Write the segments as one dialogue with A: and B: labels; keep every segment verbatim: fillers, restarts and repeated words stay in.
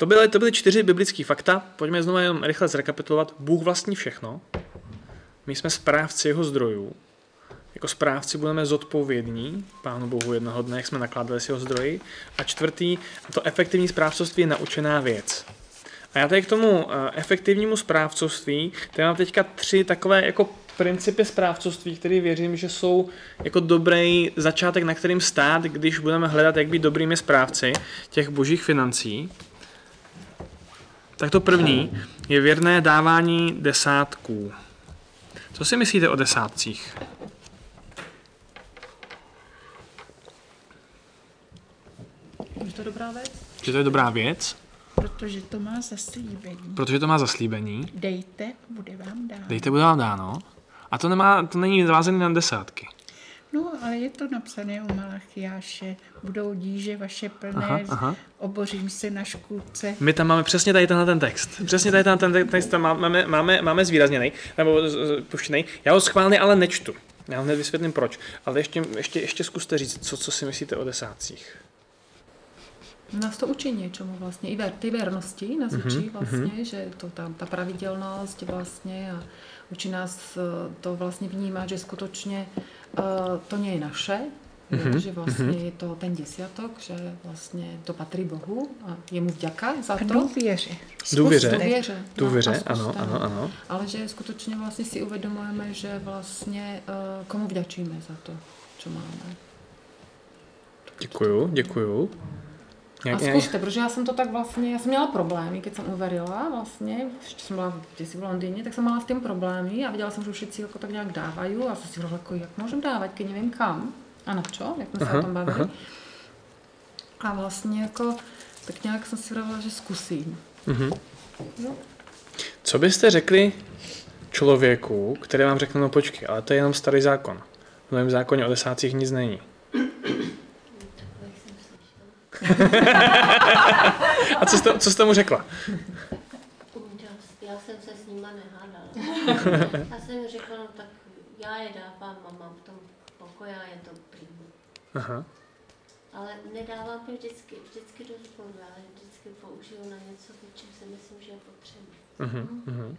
A: to byly, to byly čtyři biblické fakta. Pojďme znovu jenom rychle zrekapitulovat. Bůh vlastní všechno. My jsme správci jeho zdrojů. Jako správci budeme zodpovědní Pánu Bohu jednoho dne, jak jsme nakládali s jeho zdroji. A čtvrtý, to efektivní správcovství je naučená věc. A já tady k tomu efektivnímu správcovství, tady mám teďka tři takové jako principy správcovství, které věřím, že jsou jako dobrý začátek, na kterým stát, když budeme hledat, jak být dobrými správci těch božích financí. Tak to první je věrné dávání desátků. Co si myslíte o desátcích?
B: Je to dobrá věc?
A: Že to je dobrá věc?
C: Protože to má zaslíbení.
A: Protože to má zaslíbení.
C: Dejte, bude vám dáno.
A: Dejte, bude vám dáno. A to, nemá, to není vázaný na desátky.
C: No, ale je to napsané u Malachiáše. Budou díže vaše plné, aha, aha. Obořím se na škůdce.
A: My tam máme přesně tady tenhle ten text. Přesně tady tenhle ten text tam máme, máme, máme zvýrazněný, nebo puštěný. Já ho schválně ale nečtu. Já vám hned vysvětlím proč. Ale ještě, ještě, ještě zkuste říct, co, co si myslíte o desátcích.
B: Nás to učí něčemu vlastně, i ver, ty věrnosti nás mm-hmm, učí vlastně, mm-hmm. že to tam ta pravidelnost vlastně a učí nás to vlastně vnímat, že skutečně uh, to nie je naše, mm-hmm, že vlastně mm-hmm. je to ten desiatok, že vlastně to patří Bohu a jemu vďaka za to.
C: Důvěře.
A: Důvěře.
B: Důvěře.
A: Důvěře, ano, ano, ano.
B: Ale že skutečně vlastně si uvědomujeme, že vlastně uh, komu vďačíme za to, co máme.
A: Děkuju, děkuju.
B: A zkuste, protože já jsem to tak vlastně, já jsem měla problémy, když jsem uverila vlastně, když jsem byla v Londýně, tak jsem měla s tím problémy a viděla jsem, že všichni jako tak nějak dávají a jsem si říkala, jako, jak můžem dávat, když nevím kam a na čo, jak jsme se o tom bavili. Aha. A vlastně jako, tak nějak jsem si říkala, že zkusím. Uh-huh. No.
A: Co byste řekli člověku, který vám řekne, no počkej, ale to je jenom starý zákon. V novém zákoně o desátcích nic není. A co jste, co jste mu řekla?
D: Já jsem se s nima nehádala. Já jsem řekla, no tak já je dávám a mám v tom pokoje a je to prýmu. Aha. Ale nedávám je vždycky, vždycky do sboru, ale vždycky použiju na něco, čím si myslím, že je potřeba.
A: Uh-huh, uh-huh.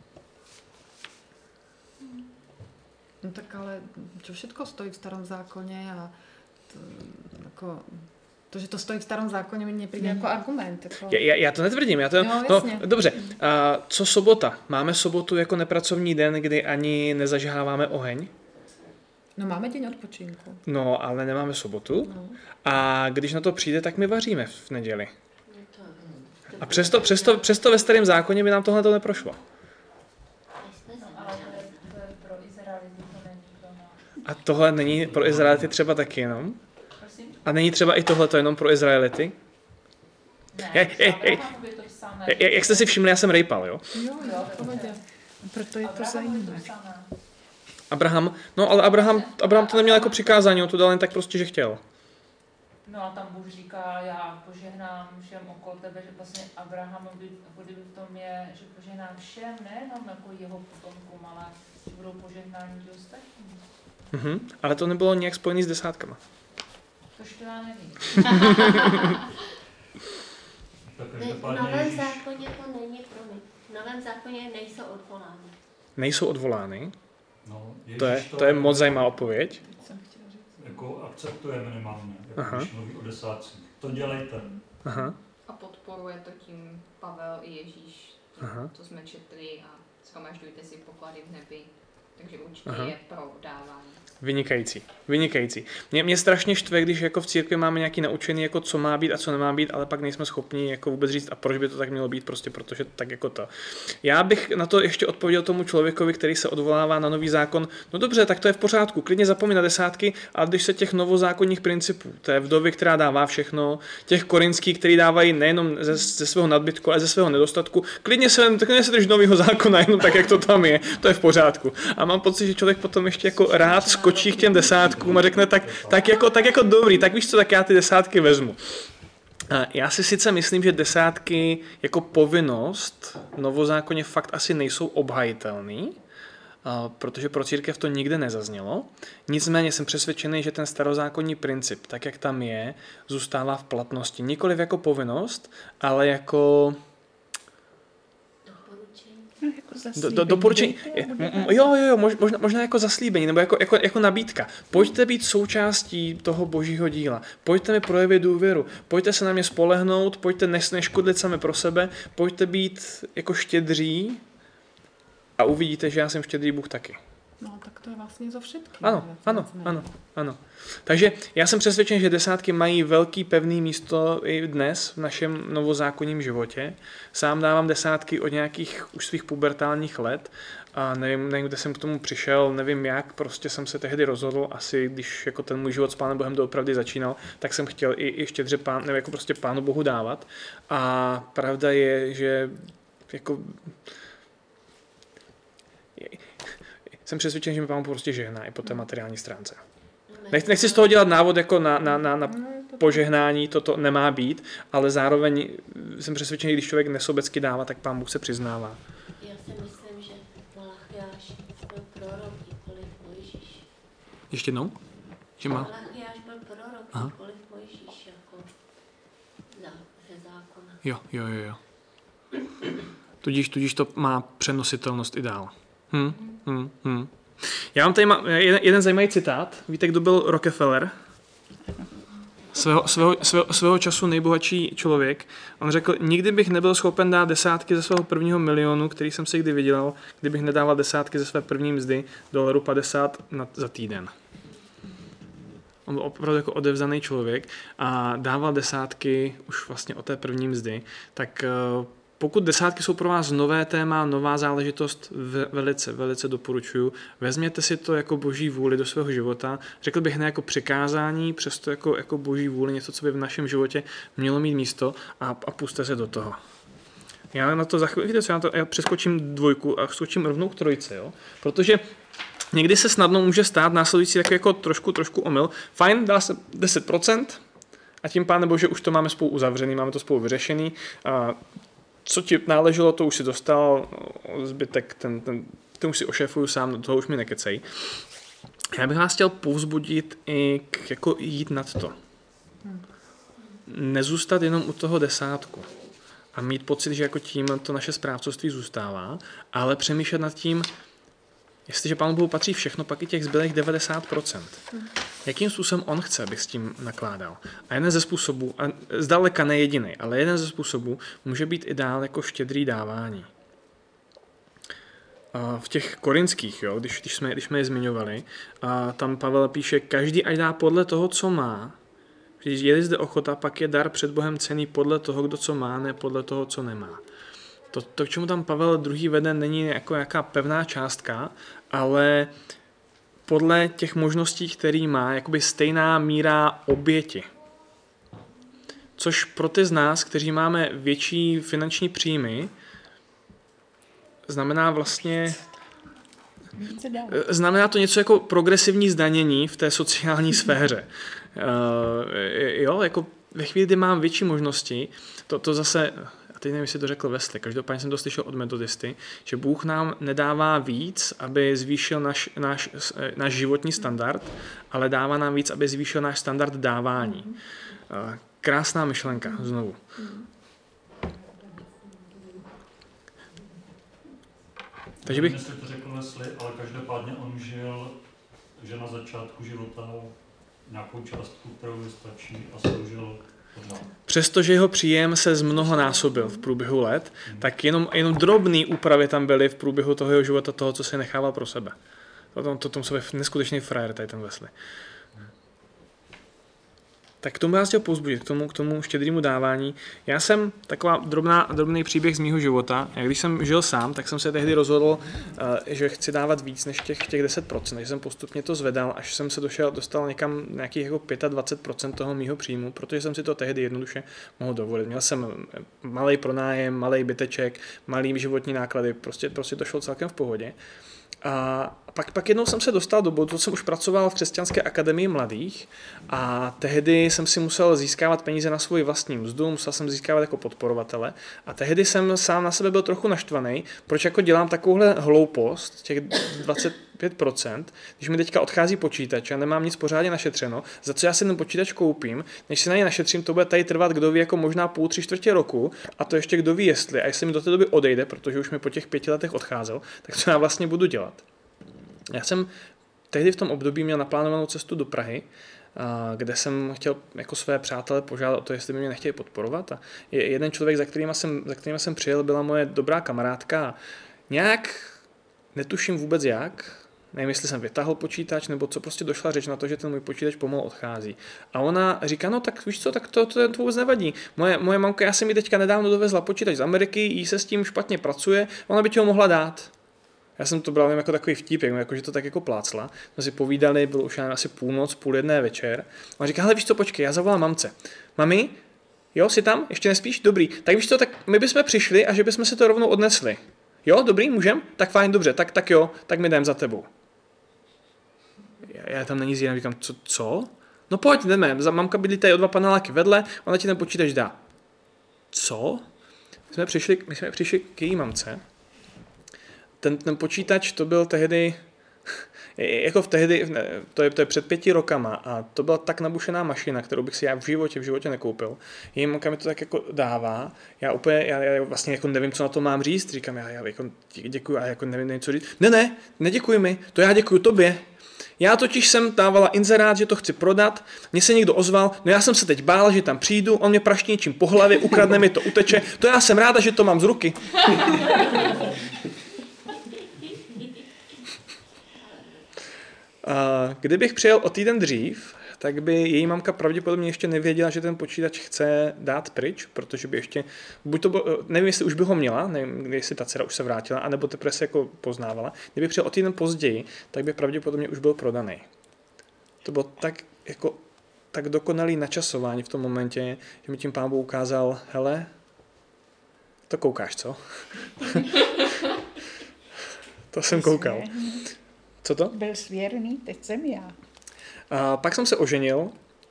B: No tak ale čo všetko stojí v starom zákoně a to, jako... To, že to stojí v starom zákoně, mi nepríde jako argument. Jako...
A: Já, já to netvrdím. Já to,
B: no,
A: no, dobře, a co sobota? Máme sobotu jako nepracovní den, kdy ani nezažháváme oheň?
B: No máme deň odpočinku.
A: No, ale nemáme sobotu. No. A když na to přijde, tak my vaříme v neděli. A přesto, přesto, přesto ve starém zákoně by nám tohle to neprošlo. A tohle není pro Izraelity třeba taky jenom? A není třeba i tohleto jenom pro Izraelity?
E: Ne,
A: je, je, je, je, jak jste si všimli, já jsem rejpal, jo?
C: Jo, jo, pohodě. Proto je to zajímavé.
A: Abraham, no ale Abraham, Abraham to neměl jako přikázání, on to dal jen tak prostě, že chtěl.
E: No a tam Bůh říká, já požehnám všem okolo tebe, že vlastně Abrahamovi, kdyby v tom je, že požehnám všem, nejenom jako jeho potomkům, ale že budou požehnáni ti ostatní.
A: Mhm, ale to nebylo nějak spojený s desátkama.
E: To já nevím.
D: Ne, v novém zákoně to není, promiň. V novém zákoně nejsou odvolány.
A: Nejsou odvolány?
F: No,
A: to, je, to je moc zajímavá odpověď.
F: Jako akceptujeme, nemáme, jako když mluví o desátcích. To dělejte.
A: Aha.
G: A podporuje to tím Pavel i Ježíš, tím, co jsme četli a shromažďujte si poklady v nebi. Takže určitě Aha. je pro dávání.
A: Vynikající, vynikající. Mě, mě strašně štve, když jako v církvi máme nějaký naučený, jako co má být a co nemá být, ale pak nejsme schopni jako vůbec říct, a proč by to tak mělo být, prostě protože tak jako to. Já bych na to ještě odpověděl tomu člověkovi, který se odvolává na nový zákon. No dobře, tak to je v pořádku, klidně zapomeň na desátky, a když se těch novozákonních principů, té vdovy, která dává všechno, těch korinských, který dávají nejenom ze, ze svého nadbytku, ale ze svého nedostatku, klidně se, klidně se drž nového zákona, jenom tak, jak to tam je, to je v pořádku. A mám pocit, že člověk potom ještě jako rád skočí k těm dessátkům a řekne tak, tak, jako, tak jako dobrý, tak víš co, tak já ty desátky vezmu. A já si sice myslím, že desátky jako povinnost v novozákoně fakt asi nejsou obhajitelný, protože pro církev to nikde nezaznělo. Nicméně jsem přesvědčený, že ten starozákonní princip, tak jak tam je, zůstává v platnosti. Nikoliv jako povinnost, ale jako
C: Do,
A: do, doporučení, jo, jo, jo, možná, možná jako zaslíbení, nebo jako, jako, jako nabídka. Pojďte být součástí toho božího díla. Pojďte mi projevit důvěru. Pojďte se na mě spolehnout, pojďte neškodlit sami pro sebe, pojďte být jako štědří a uvidíte, že já jsem štědrý Bůh taky.
B: No, tak to je vlastně zo všetkým.
A: Ano, ano, ano, ano. Takže já jsem přesvědčen, že desátky mají velký pevný místo i dnes v našem novozákonním životě. Sám dávám desátky od nějakých už svých pubertálních let a nevím, nevím, kde jsem k tomu přišel, nevím jak, prostě jsem se tehdy rozhodl, asi když jako ten můj život s Pánem Bohem doopravdy začínal, tak jsem chtěl i, i štědře pán, nebo jako prostě Pánu Bohu dávat. A pravda je, že jako jsem přesvědčen, že mi Pán prostě žehná i po té materiální stránce. Nechci, nechci z toho dělat návod jako na, na, na, na požehnání, toto nemá být, ale zároveň jsem přesvědčen, že když člověk nesobecky dává, tak Pán Bůh se přiznává.
D: Já si myslím, že Malachiáš byl prorok, nikoliv Mojžíš.
A: Ještě jednou? Že má?
D: Malachiáš byl prorok, nikoliv Mojžíš, jako ze zákona.
A: Jo, jo, jo, jo. Tudíž, tudíž to má přenositelnost i dál. Hm, hm, hm. Já mám tady jeden, jeden zajímavý citát. Víte, kdo byl Rockefeller? Svého, svého, svého, svého času nejbohatší člověk. On řekl, nikdy bych nebyl schopen dát desátky ze svého prvního milionu, který jsem si kdy vydělal, kdybych nedával desátky ze své první mzdy, dolarů padesát na, za týden. On byl opravdu jako odevzdaný člověk a dával desátky už vlastně od té první mzdy. Tak pokud desátky jsou pro vás nové téma, nová záležitost, velice, velice doporučuju. Vezměte si to jako boží vůli do svého života. Řekl bych ne jako přikázání, přesto jako, jako boží vůli, něco, co by v našem životě mělo mít místo a, a puste se do toho. Já na to za chvíli, já, to, já přeskočím dvojku a skočím rovnou k trojce, jo? Protože někdy se snadno může stát následující takový jako trošku, trošku omyl. Fajn, dá se deset procent a tím, Páne Bože, už to máme spolu uzavřený, máme to spolu vyřešený. A co ti náleželo, to už si dostal, zbytek, ten, ten, ten už si ošéfuju sám, do toho už mi nekecej. Já bych vás chtěl povzbudit i k, jako jít nad to. Nezůstat jenom u toho desátku a mít pocit, že jako tím to naše správcovství zůstává, ale přemýšlet nad tím, jestliže Pánu Bohu patří všechno, pak i těch zbylých devadesát procent. Jakým způsobem on chce, abych s tím nakládal. A jeden ze způsobů, a zdaleka ne jediný, ale jeden ze způsobů může být i dál jako štědrý dávání. A v těch korinských, jo, když, když, jsme, když jsme je zmiňovali, a tam Pavel píše, každý ať dá podle toho, co má. Když je zde ochota, pak je dar před Bohem cenný podle toho, kdo co má, ne podle toho, co nemá. To, to, k čemu tam Pavel druhý vede, není jako nějaká pevná částka, ale podle těch možností, který má, jakoby stejná míra oběti. Což pro ty z nás, kteří máme větší finanční příjmy, znamená vlastně znamená to něco jako progresivní zdanění v té sociální sféře. Uh, jo, jako ve chvíli, kdy mám větší možnosti, to, to zase, a teď nevím, jestli to řekl Wesley, každopádně jsem to slyšel od metodisty, že Bůh nám nedává víc, aby zvýšil náš, náš, náš životní standard, ale dává nám víc, aby zvýšil náš standard dávání. Uh, krásná myšlenka, znovu.
F: Takže bych... Nevím, jestli to řekl Wesley, ale každopádně on žil, že na začátku života nějakou částku, kterou vystačí a sloužil tohle.
A: Přestože jeho příjem se zmnohonásobil v průběhu let, hmm. tak jenom, jenom drobné úpravy tam byly v průběhu toho jeho života, toho, co se nechával pro sebe. To, to, to musel být neskutečný frajer, tady ten Wesley. Tak k tomu já chtěl povzbudit, k tomu, k tomu štědrému dávání. Já jsem taková drobná, drobný příběh z mýho života. Já když jsem žil sám, tak jsem se tehdy rozhodl, že chci dávat víc než těch, těch deset procent. Takže jsem postupně to zvedal, až jsem se došel, dostal někam nějakých jako dvacet pět procent toho mýho příjmu, protože jsem si to tehdy jednoduše mohl dovolit. Měl jsem malý pronájem, malý byteček, malý životní náklady, prostě, prostě to šlo celkem v pohodě. A pak, pak jednou jsem se dostal do bodu, jsem už pracoval v Křesťanské akademii mladých a tehdy jsem si musel získávat peníze na svůj vlastní mzdu, musel jsem získávat jako podporovatele a tehdy jsem sám na sebe byl trochu naštvaný, proč jako dělám takovouhle hloupost, těch dvacet pět procent, když mi teďka odchází počítač a nemám nic pořádně našetřeno, za co já si ten počítač koupím, než si na něj našetřím, to bude tady trvat, kdo ví, jako možná půl, tři čtvrtě roku, a to ještě kdo ví jestli, a jestli mi do té doby odejde, protože už mi po těch pěti letech odcházel, tak co já vlastně budu dělat. Já jsem tehdy v tom období měl naplánovanou cestu do Prahy, kde jsem chtěl jako své přátele požádat o to, jestli by mě nechtěli podporovat. A jeden člověk, za kterým jsem, za kterým jsem přijel, byla moje dobrá kamarádka. Nějak netuším vůbec jak, nevím, jestli jsem vytáhl počítač, nebo co, prostě došla řeč na to, že ten můj počítač pomalu odchází. A ona říká, no tak víš co, tak to, to, to vůbec nevadí. Moje, moje mamka, já jsem mi teďka nedávno dovezla počítač z Ameriky, jí se s tím špatně pracuje, ona by ti ho mohla dát. Já jsem to bral jako takový vtip, jako, že to tak jako plácla. Jsme si povídali, bylo už asi půlnoc, půl jedné večer. A on říká, hele víš co, počkej, já zavolám mamce. Mami, jo, jsi tam? Ještě nespíš? Dobrý. Tak víš co, tak my bychom přišli a že bychom si to rovnou odnesli. Jo, dobrý, můžem? Tak fajn, dobře, tak, tak jo, tak my jdem za tebou. Já, já tam není zjistím, říkám, co, co? No pojď, jdeme, mamka bydlí tady o dva paneláky vedle, ona ti ten počítač dá. Co? My jsme přišli, my jsme přišli k její mamce. Ten, ten počítač, to byl tehdy, jako v tehdy, to je, to je před pěti rokama, a to byla tak nabušená mašina, kterou bych si já v životě, v životě nekoupil. Její mamka mi to tak jako dává, já úplně, já, já vlastně jako nevím, co na to mám říct, říkám, já, já jako děkuju, a jako nevím, nevím, co říct. Ne, ne, neděkuji mi, to já děkuju tobě. Já totiž jsem dávala inzerát, že to chci prodat, mně se někdo ozval, no já jsem se teď bál, že tam přijdu, on mě praští něčím po hlavě, ukradne mi to, uteče, to já jsem ráda, že to mám z ruky. A kdybych přijel o týden dřív, tak by její mamka pravděpodobně ještě nevěděla, že ten počítač chce dát pryč, protože by ještě, buď to bylo, nevím, jestli už by ho měla, nevím, jestli ta dcera už se vrátila, anebo teprve se jako poznávala. Kdyby přijel o týden později, tak by pravděpodobně už byl prodaný. To bylo tak, jako, tak dokonalý načasování v tom momentě, že mi tím pán Bůh ukázal, hele, to koukáš, co? To jsem koukal. Co to?
C: Byl svěrný, teď jsem já.
A: A pak jsem se oženil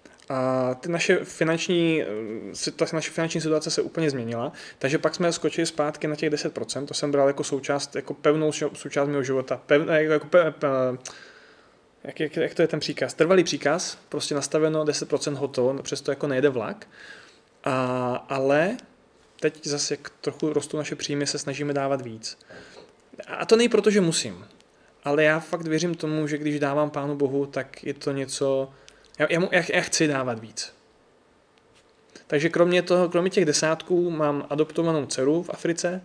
A: a ty naše finanční, ta naše finanční situace se úplně změnila, takže pak jsme skočili zpátky na těch deset procent, to jsem bral jako součást, jako pevnou součást mého života, pevné, jako, pe, pe, jak, jak, jak to je ten příkaz, trvalý příkaz, prostě nastaveno deset procent hotovo, přesto jako nejde vlak, a, ale teď zase, jak trochu rostou naše příjmy, se snažíme dávat víc. A to nej proto, že musím. Ale já fakt věřím tomu, že když dávám Pánu Bohu, tak je to něco... Já, já, já chci dávat víc. Takže kromě, toho, kromě těch desátků mám adoptovanou dceru v Africe,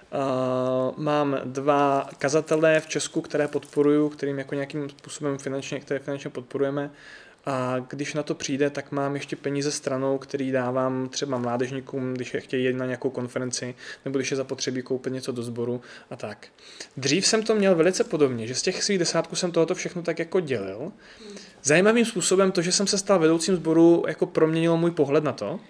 A: uh, mám dva kazatelé v Česku, které podporuju, kterým jako nějakým způsobem finančně, které finančně podporujeme. A když na to přijde, tak mám ještě peníze stranou, který dávám třeba mládežníkům, když je chtějí jít na nějakou konferenci, nebo když je zapotřebí koupit něco do sboru a tak. Dřív jsem to měl velice podobně, že z těch svých desátků jsem tohoto všechno tak jako dělil. Zajímavým způsobem to, že jsem se stal vedoucím sboru, jako proměnilo můj pohled na to.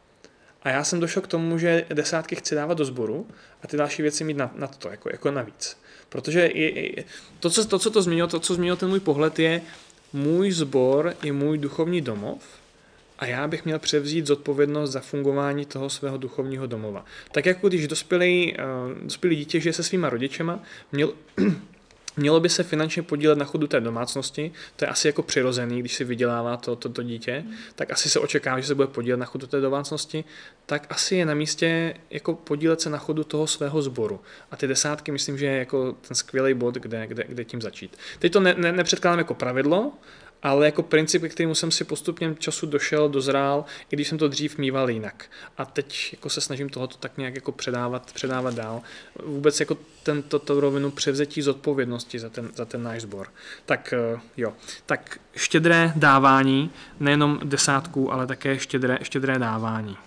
A: A já jsem došel k tomu, že desátky chci dávat do sboru a ty další věci mít na, na to, jako, jako navíc. Protože je, je, to, co, to, co to změnilo, to, co změnilo ten můj pohled, je můj sbor je můj duchovní domov a já bych měl převzít zodpovědnost za fungování toho svého duchovního domova. Tak jako když dospělý, uh, dospělý dítě žije se svýma rodičema, měl, mělo by se finančně podílet na chodu té domácnosti, to je asi jako přirozený, když si vydělává to, to, to dítě, mm. tak asi se očekává, že se bude podílet na chodu té domácnosti, tak asi je na místě jako podílet se na chodu toho svého sboru. A ty desátky myslím, že je jako ten skvělý bod, kde, kde, kde tím začít. Teď to ne, ne, nepředkládám jako pravidlo, ale jako princip, k kterému jsem si postupně času došel, dozrál, i když jsem to dřív mýval jinak. A teď jako se snažím tohoto tak nějak jako předávat, předávat dál. Vůbec jako tento to rovinu převzetí zodpovědnosti za ten, za ten náš sbor. Tak jo, tak štědré dávání, nejenom desátků, ale také štědré, štědré dávání.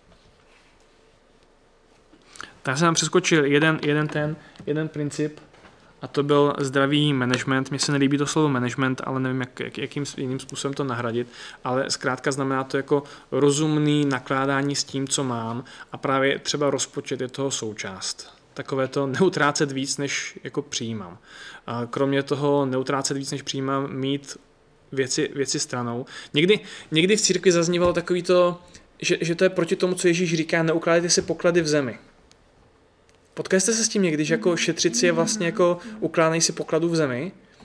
A: Tak jsem nám přeskočil jeden, jeden ten, jeden princip, a to byl zdravý management. Mně se nelíbí to slovo management, ale nevím, jak, jak, jakým jiným způsobem to nahradit, ale zkrátka znamená to jako rozumný nakládání s tím, co mám, a právě třeba rozpočet je toho součást. Takové to neutrácet víc, než jako přijímám. A kromě toho neutrácet víc, než přijímám, mít věci, věci stranou. Někdy, někdy v církvi zaznívalo takový to, že, že to je proti tomu, co Ježíš říká, neukládejte si poklady v zemi. Potkali jste se s tím někdy, že jako šetřici je vlastně jako ukládají si pokladu v zemi?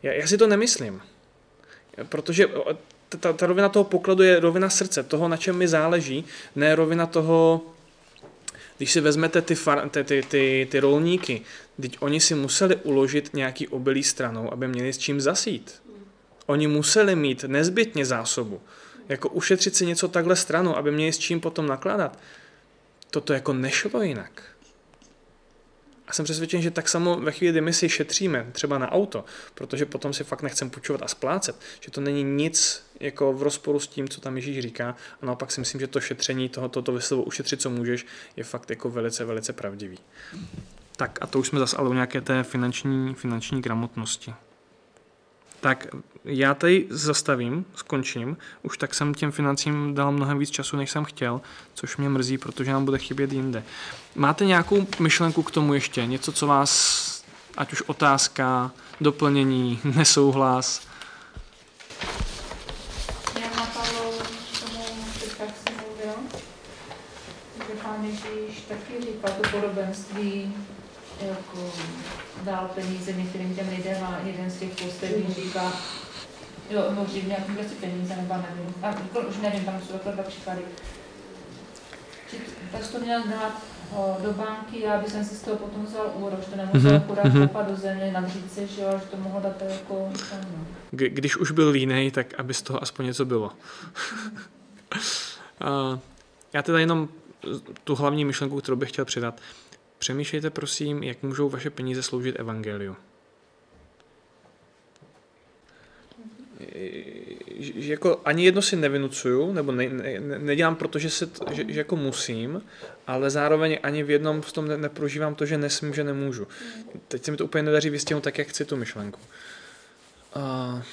A: Já, já si to nemyslím. Protože ta, ta rovina toho pokladu je rovina srdce, toho, na čem mi záleží, ne rovina toho, když si vezmete ty, far, ty, ty, ty, ty rolníky, teď oni si museli uložit nějaký obilí stranou, aby měli s čím zasít. Oni museli mít nezbytně zásobu. Jako ušetřit si něco takhle stranou, aby měli s čím potom nakládat. Toto jako nešlo jinak. A jsem přesvědčen, že tak samo ve chvíli, kdy my si šetříme třeba na auto, protože potom si fakt nechcem půjčovat a splácet, že to není nic jako v rozporu s tím, co tam Ježíš říká. A naopak si myslím, že to šetření, tohoto to vyslovo ušetřit, co můžeš, je fakt jako velice, velice pravdivý. Tak a to už jsme zase ale u nějaké té finanční, finanční gramotnosti. Tak já tady zastavím, skončím. Už tak jsem těm financím dal mnohem víc času, než jsem chtěl, což mě mrzí, protože nám bude chybět jinde. Máte nějakou myšlenku k tomu ještě? Něco, co vás, ať už otázka, doplnění, nesouhlas?
E: Já napadlo k tomu, teďka jsem mluvila, že Pán Ježíš taky říkal to podobenství, jako dál peníze některým těm lidem a jeden z těch posledních říká, jo, možná nějakým si peníze, nebo nevím, a, už nevím, tam jsou takhle dva příklady. Tak jsi to měl dát o, do banky, já bych si z toho potom vzal úroč, to nemusel akorát mm-hmm. kopat do země, nadřít se, že jo, že to mohl dát jako tam, no.
A: Když už byl línej, tak aby z toho aspoň něco bylo. uh, já teda jenom tu hlavní myšlenku, kterou bych chtěl přidat. Přemýšlejte prosím, jak můžou vaše peníze sloužit evangeliu. Že jako ani jedno si nevynucuju, nebo ne, ne, nedělám, protože se, že, že jako musím, ale zároveň ani v jednom v tom ne, neprožívám to, že nesmím, že nemůžu. Teď se mi to úplně nedaří vystihnout tak, jak chci tu myšlenku. Uh,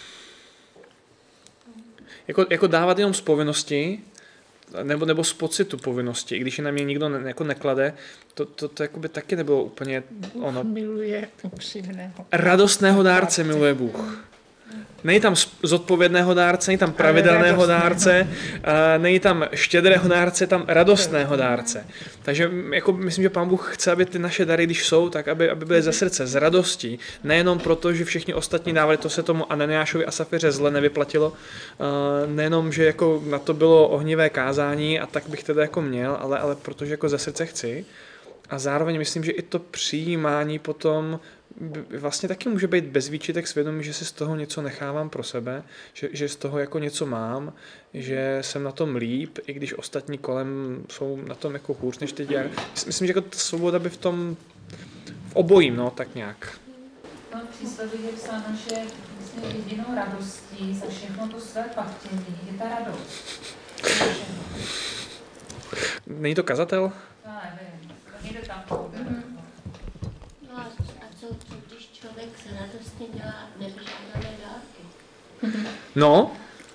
A: jako, jako dávat jenom z povinnosti, nebo, nebo z pocitu povinnosti, i když je na mě nikdo ne, jako neklade, to, to, to jako by taky nebylo úplně ono.
C: Miluje upřímného.
A: Radostného dárce miluje Bůh. Není tam zodpovědného dárce, není tam pravidelného dárce, není tam štědrého dárce, je tam radostného dárce. Takže jako myslím, že Pán Bůh chce, aby ty naše dary, když jsou, tak aby, aby byly ze srdce, z radostí. Nejenom proto, že všichni ostatní dávali, to se tomu Ananiášovi a Safiře zle nevyplatilo. Nejenom, že jako na to bylo ohnivé kázání a tak bych teda jako měl, ale, ale protože jako ze srdce chci. A zároveň myslím, že i to přijímání potom vlastně taky může být bez výčitek svědomí, že si z toho něco nechávám pro sebe, že, že z toho jako něco mám, že jsem na tom líp, i když ostatní kolem jsou na tom jako hůř než teď. Myslím, že jako ta svoboda by v tom, v obojím, no, tak nějak.
E: No, přísloví je psáno, že vlastně jedinou radostí za všechno to své pachtění je ta radost.
A: Není to kazatel?
E: No, nevím. Někde tam to
D: No a co, co když člověk se radostně dělá nevyžádané dárky?
A: No.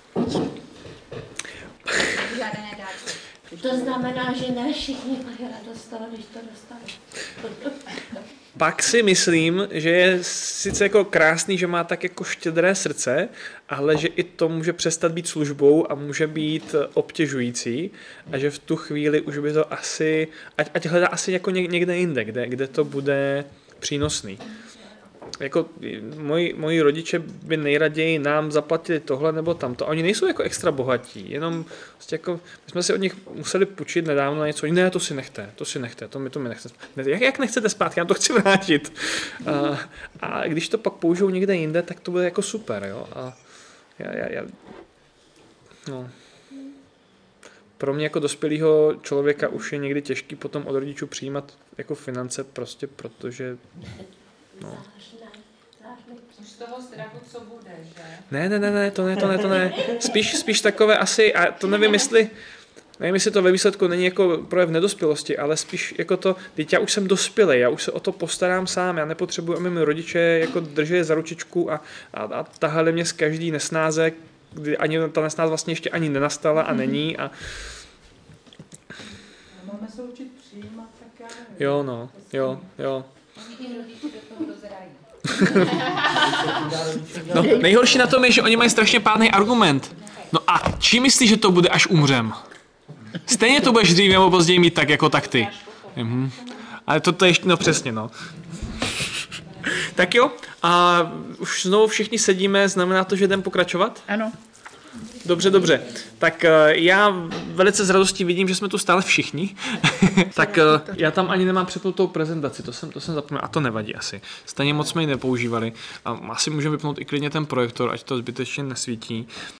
G: Žádné dárky.
D: To znamená, že ne všichni mají radost toho, když to dostanou.
A: Pak si myslím, že je sice jako krásný, že má tak jako štědré srdce, ale že i to může přestat být službou a může být obtěžující a že v tu chvíli už by to asi, ať, ať hledá asi jako někde jinde, kde, kde to bude přínosný. Jako moji, moji rodiče by nejraději nám zaplatili tohle nebo tamto. A oni nejsou jako extra bohatí, jenom vlastně jako, my jsme si od nich museli půjčit nedávno na něco, ne, to si nechte, to si nechte, to mi to mi nechte. Jak, jak nechcete zpátky, já to chci vrátit. A, a když to pak použijou někde jinde, tak to bude jako super, jo. A já, já, já, no. Pro mě jako dospělého člověka už je někdy těžký potom od rodičů přijímat jako finance, prostě protože no.
E: Už z toho strachu, co bude, že?
A: Ne, ne, ne, ne, to ne, to ne, to ne. Spíš, spíš takové asi, a to nevím, jestli, nevím, jestli to ve výsledku není jako projev nedospělosti, ale spíš jako to, teď já už jsem dospělej, já už se o to postarám sám, já nepotřebuji, aby mi rodiče jako drželi za ručičku a, a, a tahali mě z každý nesnáze, kdy ani ta nesnáze vlastně ještě ani nenastala a není a
C: Máme se učit přijímat, tak já nevím.
A: jo, no, jo, jo.
G: Oni rodiče do toho dozrají.
A: No, nejhorší na tom je, že oni mají strašně pádný argument. No a čím myslíš, že to bude, až umřem? Stejně to budeš dřív nebo později mít tak jako tak ty. Mhm. Ale to, to ještě, no přesně, no. Tak jo, A už znovu všichni sedíme, znamená to, že jdeme pokračovat?
C: Ano.
A: Dobře, dobře. Tak já velice s radostí vidím, že jsme tu stále všichni. Tak já tam ani nemám přepnutou prezentaci, to jsem, to jsem zapomněl. A to nevadí asi. Stejně moc jsme ji nepoužívali. A asi můžeme vypnout i klidně ten projektor, ať to zbytečně nesvítí.